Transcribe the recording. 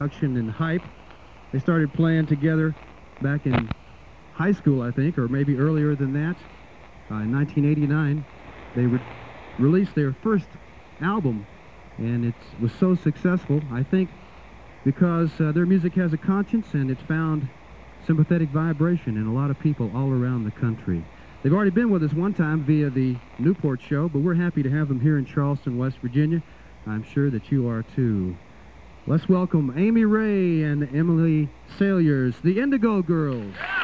production and hype. They started playing together back in high school, I think, or maybe earlier than that. In 1989, they released their first album, and it was so successful, I think, because their music has a conscience and it's found sympathetic vibration in a lot of people all around the country. They've already been with us one time via the Newport show, but we're happy to have them here in Charleston, West Virginia. I'm sure that you are too. Let's welcome Amy Ray and Emily Saliers, the Indigo Girls.